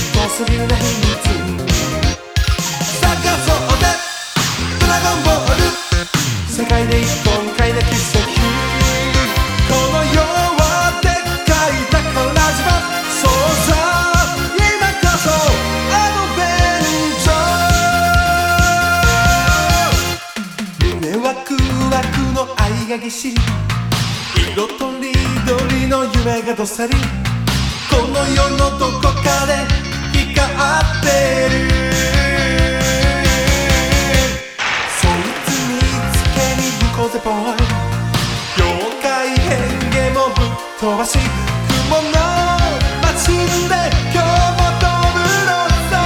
遠すぎるな秘密探そうぜドラゴンボール世界で一本快な奇跡この世はでっかい宝島そうさ今こそアドベンチャー胸ワクワクの愛がぎっしり色とりどりの夢がどっさりこの世のどこかで光ってるそいつ見つけに行こうぜボーイ妖怪変化もぶっ飛ばし雲の街で今日も飛ぶのさ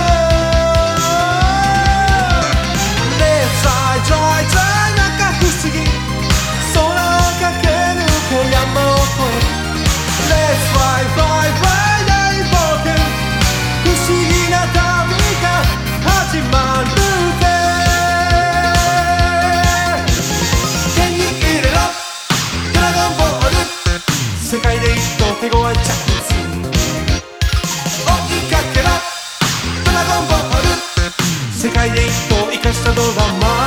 Let's fly, fly, fly なんか不思議空を駆け抜け山を越え Let's fly, fly, fly 大冒険不思議な旅が始まるぜ手に入れろドラゴンボール世界で一等手強い着地追いかけろドラゴンボール世界で一等生かしたドラマ